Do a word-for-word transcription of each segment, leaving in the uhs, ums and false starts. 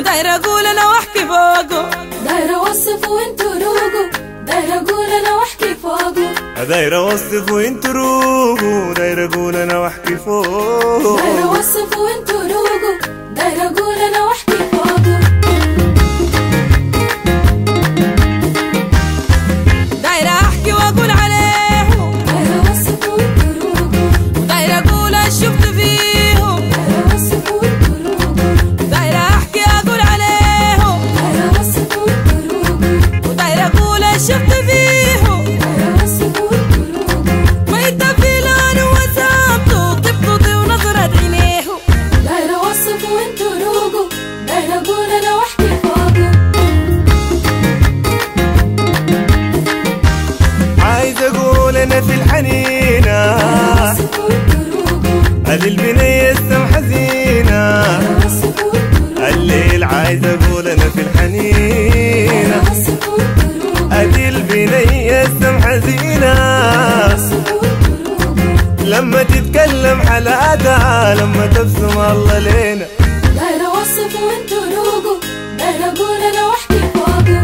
وداير اقول انا واحكي فوقه، داير اوصف وانتو روقوا، داير اقول انا واحكي فوقه، داير اوصف وانتو روقوا، داير اقول انا واحكي فوقه، داير اوصف وانتو روقوا، داير اقول انا واحكي فوقه، داير احكي واقول عليه، داير اوصف وانتو روقوا، وداير اقول انا شفت فيهم، داير اوصف وانتو روقوا، داير احكي اقول عليهم، داير اوصف وانتو روقوا، وداير اقول انا شفت فيهم، داير اوصف وانتو روقوا، ما يتفيلان وسامته طبطتي ونظرة عينيه، داير اوصف وانتو روقوا، داير اقول انا واحكي فوقه، عايز اقول انا في الحنينة اوصف وانتو روقوا، ادي البنية السم حزينة، اوصف وانتو روقوا، الليل عايز اقول انا في الحنينة اوصف وانتو روقوا، ادي البنية السم حزينة، اوصف وانتو روقوا، لما تتكلم حالاتها لما تبسم الله لينا، داير اوصف وانتو روقوا، داير اقول انا واحكي فوقه،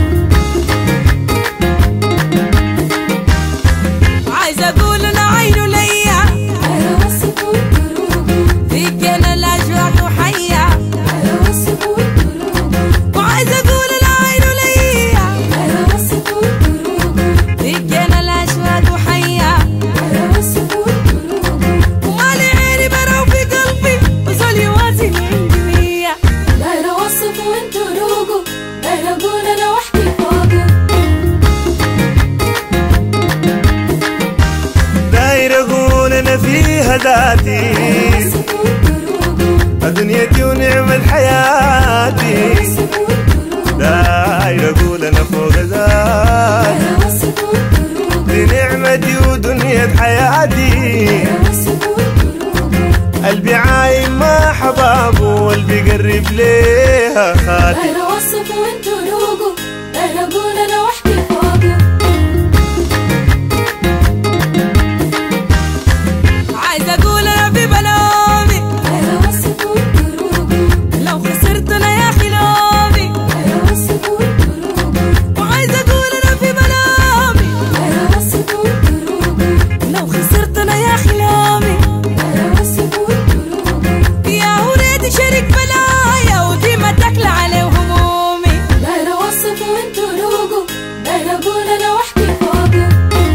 عايز اقول انا عينه ليا، داير اوصف وانتو روقوا، فيك انا الاشواق وحية، داير اوصف وانتو روقوا، وعايز اقول انا عينه ليا، داير اوصف وانتو روقوا، فيك انا الاشواق وحية، داير اوصف وانتو روقوا، ومالي عيني برا وفي قلبي وصل يوازن عندي مية، داير اوصف وانتو روقوا، داير اقول انا واحكي فوقه، داير اقول انا فيها ذاتي، اوصف وانتو روقوا، دنيتي ونعمة حياتي، اوصف وانتو روقوا، داير اقول انا فوق ذاتي، داير اوصف وانتو روقوا، دي نعمتي ودنيا حياتي، اوصف وانتو روقوا، قلبي عايم مع حبابه واللي قرب ليها خاتي، داير اوصف وانتو روقوا، داير اقول انا واحكي فوقه، عايز اقول انا في بنامي، داير اوصف وانتو روقوا، لو خسرت انا يا خلامي، داير اوصف وانتو روقوا، وعايز اقول انا في بنامي، داير اوصف وانتو روقوا، لو خسرت انا يا خلامي، داير اوصف وانتو روقوا، يا وريت شريك بلايا وديما تاكل عليه همومي، داير اوصف وانتو روقوا، داير اقول انا واحكي فوقه،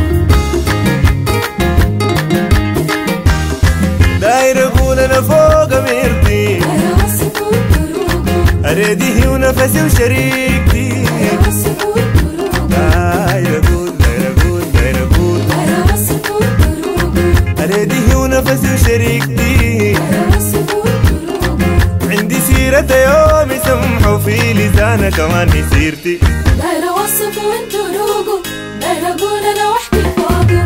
داير اقول انا فوق اميرتي، داير اوصف وانتو روقوا، اريدي ونفسي وشريكتي، داير اوصف وانتو روقوا، داير اقول داير اقول داير اقول داير اوصف وانتو روقوا، اريدي ونفسي وشريكتي، داير اوصف وانتو روقوا، عندي سيرة يوم يسمحوا في لسانة كمان سيرتي، داير اوصف وانتو روقوا، داير اقول انا واحكي فوقه،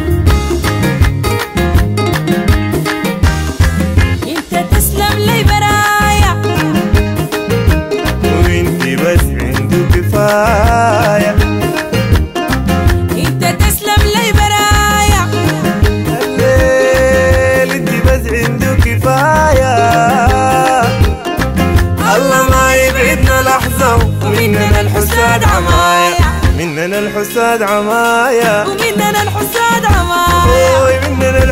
انت تسلم لي برايا، وانتي بس عنده كفاية، انت تسلم لي برايا، الليل انتي بس عنده كفاية، الله ما يبعدنا لحظة ومننا الحساد عمايا، مننا الحساد عمايا، ومننا الحساد عمايا، ومننا